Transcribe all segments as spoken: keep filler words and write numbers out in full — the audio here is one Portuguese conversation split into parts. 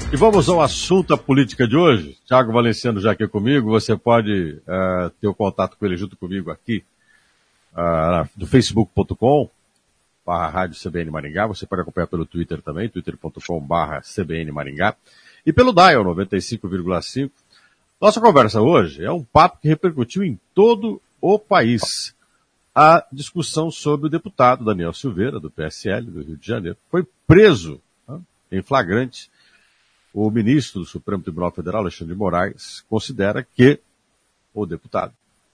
E vamos ao assunto da política de hoje. Tiago Valenciano já aqui comigo. Você pode uh, ter o contato com ele junto comigo aqui uh, do facebook ponto com barra rádio C B N Maringá. Você pode acompanhar pelo Twitter também, twitter ponto com barra C B N Maringá. E pelo Dial noventa e cinco vírgula cinco. Nossa conversa hoje é um papo que repercutiu em todo o país. A discussão sobre o deputado Daniel Silveira, do P S L do Rio de Janeiro, foi preso, né, em flagrante. O ministro do Supremo Tribunal Federal, Alexandre de Moraes, considera que o deputado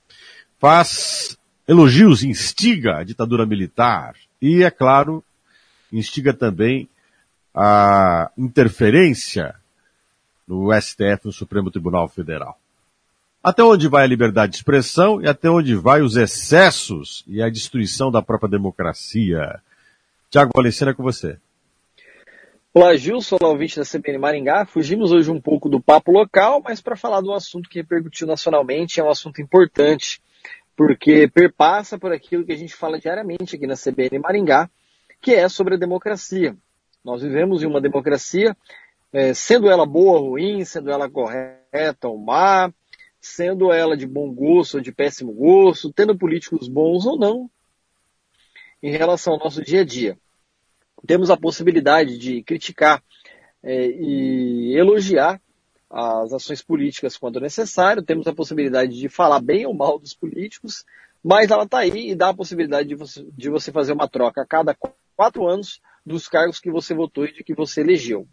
faz elogios, instiga a ditadura militar e, é claro, instiga também a interferência no S T F, no Supremo Tribunal Federal. Até onde vai a liberdade de expressão e até onde vai os excessos e a destruição da própria democracia? Tiago Valenciano, é com você. Olá, Gilson, olá, ouvinte da C B N Maringá. Fugimos hoje um pouco do papo local, mas para falar de um assunto que repercutiu nacionalmente, é um assunto importante, porque perpassa por aquilo que a gente fala diariamente aqui na C B N Maringá, que é sobre a democracia. Nós vivemos em uma democracia, é, sendo ela boa ou ruim, sendo ela correta ou má, sendo ela de bom gosto ou de péssimo gosto, tendo políticos bons ou não, em relação ao nosso dia a dia. Temos a possibilidade de criticar é, e elogiar as ações políticas quando necessário, temos a possibilidade de falar bem ou mal dos políticos, mas ela está aí e dá a possibilidade de você, de você fazer uma troca a cada quatro anos dos cargos que você votou e de que você elegeu.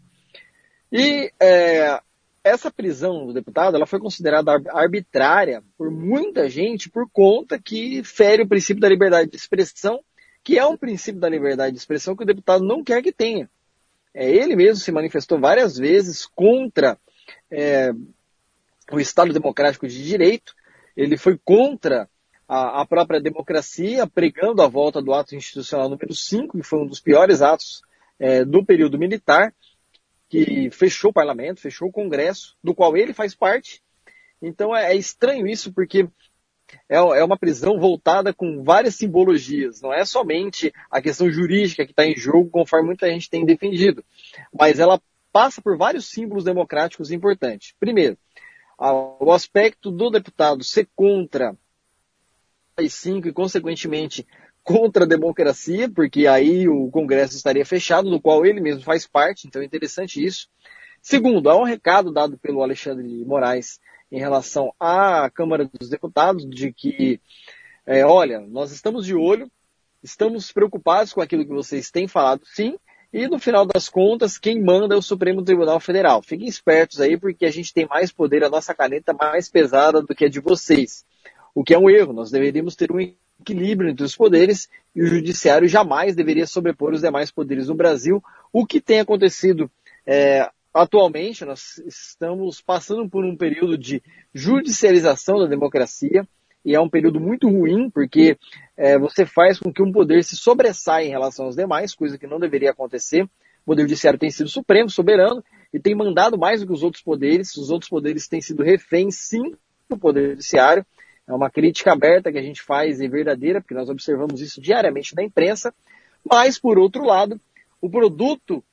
E é, essa prisão do deputado ela foi considerada arbitrária por muita gente por conta que fere o princípio da liberdade de expressão, que é um princípio da liberdade de expressão que o deputado não quer que tenha. É, ele mesmo se manifestou várias vezes contra é, o Estado Democrático de Direito, ele foi contra a, a própria democracia, pregando a volta do ato institucional número cinco, que foi um dos piores atos é, do período militar, que fechou o parlamento, fechou o Congresso, do qual ele faz parte. Então é, é estranho isso, porque é uma prisão voltada com várias simbologias, não é somente a questão jurídica que está em jogo, conforme muita gente tem defendido, mas ela passa por vários símbolos democráticos importantes. Primeiro, o aspecto do deputado ser contra a cinco e, consequentemente, contra a democracia, porque aí o Congresso estaria fechado, do qual ele mesmo faz parte, então é interessante isso. Segundo, há um recado dado pelo Alexandre de Moraes em relação à Câmara dos Deputados, de que, é, olha, nós estamos de olho, estamos preocupados com aquilo que vocês têm falado, sim, e no final das contas, quem manda é o Supremo Tribunal Federal. Fiquem espertos aí, porque a gente tem mais poder, a nossa caneta mais pesada do que a de vocês, o que é um erro. Nós deveríamos ter um equilíbrio entre os poderes e o judiciário jamais deveria sobrepor os demais poderes no Brasil, o que tem acontecido é, atualmente. Nós estamos passando por um período de judicialização da democracia e é um período muito ruim porque é, você faz com que um poder se sobressaia em relação aos demais, coisa que não deveria acontecer. O poder judiciário tem sido supremo, soberano e tem mandado mais do que os outros poderes. Os outros poderes têm sido reféns, sim, do poder judiciário. É uma crítica aberta que a gente faz e verdadeira, porque nós observamos isso diariamente na imprensa. Mas, por outro lado, o produto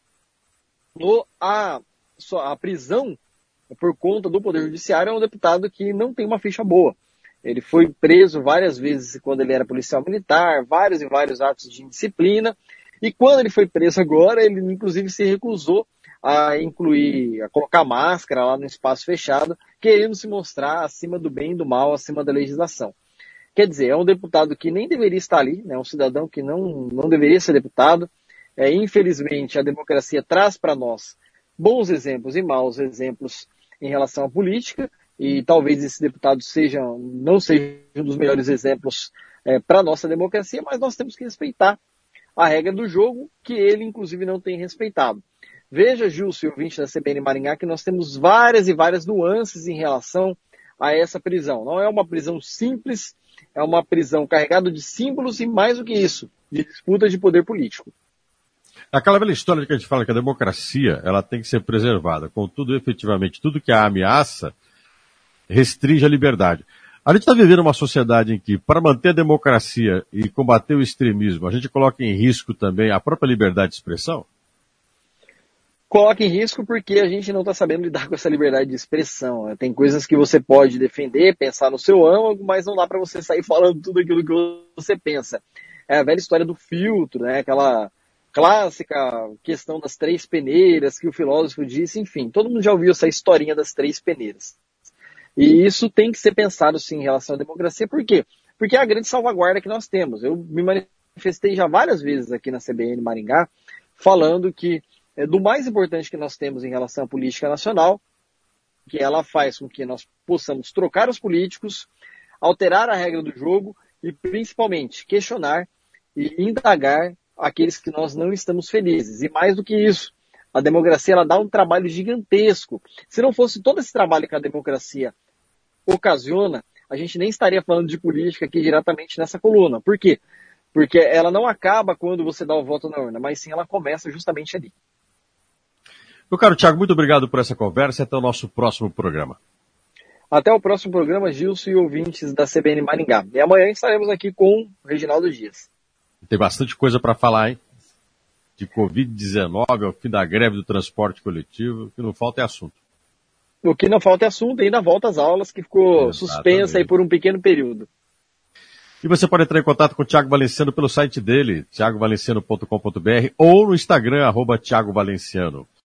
no, a, a prisão por conta do Poder Judiciário é um deputado que não tem uma ficha boa. Ele foi preso várias vezes quando ele era policial militar, vários e vários atos de indisciplina, e quando ele foi preso agora, ele inclusive se recusou a incluir, a colocar máscara lá no espaço fechado, querendo se mostrar acima do bem e do mal, acima da legislação. Quer dizer, é um deputado que nem deveria estar ali, né? Um cidadão que não, não deveria ser deputado. É, infelizmente, a democracia traz para nós bons exemplos e maus exemplos em relação à política, e talvez esse deputado seja, não seja um dos melhores exemplos é, para a nossa democracia, mas nós temos que respeitar a regra do jogo, que ele, inclusive, não tem respeitado. Veja, Gilson, ouvinte da C B N Maringá, que nós temos várias e várias nuances em relação a essa prisão. Não é uma prisão simples, é uma prisão carregada de símbolos e, mais do que isso, de disputa de poder político. Aquela velha história que a gente fala que a democracia ela tem que ser preservada, contudo, efetivamente, tudo que a ameaça restringe a liberdade. A gente está vivendo uma sociedade em que, para manter a democracia e combater o extremismo, a gente coloca em risco também a própria liberdade de expressão? Coloca em risco porque a gente não está sabendo lidar com essa liberdade de expressão. Tem coisas que você pode defender, pensar no seu âmago, mas não dá para você sair falando tudo aquilo que você pensa. É a velha história do filtro, né? Aquela clássica questão das três peneiras que o filósofo disse, enfim, todo mundo já ouviu essa historinha das três peneiras. E isso tem que ser pensado sim em relação à democracia, por quê? Porque é a grande salvaguarda que nós temos. Eu me manifestei já várias vezes aqui na C B N Maringá, falando que é do mais importante que nós temos em relação à política nacional, que ela faz com que nós possamos trocar os políticos, alterar a regra do jogo e principalmente questionar e indagar aqueles que nós não estamos felizes. E mais do que isso, a democracia ela dá um trabalho gigantesco. Se não fosse todo esse trabalho que a democracia ocasiona, a gente nem estaria falando de política aqui diretamente nessa coluna. Por quê? Porque ela não acaba quando você dá o voto na urna, mas sim ela começa justamente ali. Meu caro Thiago, muito obrigado por essa conversa e até o nosso próximo programa. Até o próximo programa, Gilson e ouvintes da C B N Maringá. E amanhã estaremos aqui com o Reginaldo Dias. Tem bastante coisa para falar, hein? De covid dezenove ao fim da greve do transporte coletivo, o que não falta é assunto. O que não falta é assunto, ainda volta às aulas, que ficou Exatamente. suspensa aí por um pequeno período. E você pode entrar em contato com o Thiago Valenciano pelo site dele, thiago valenciano ponto com ponto b r, ou no Instagram, arroba Thiago Valenciano.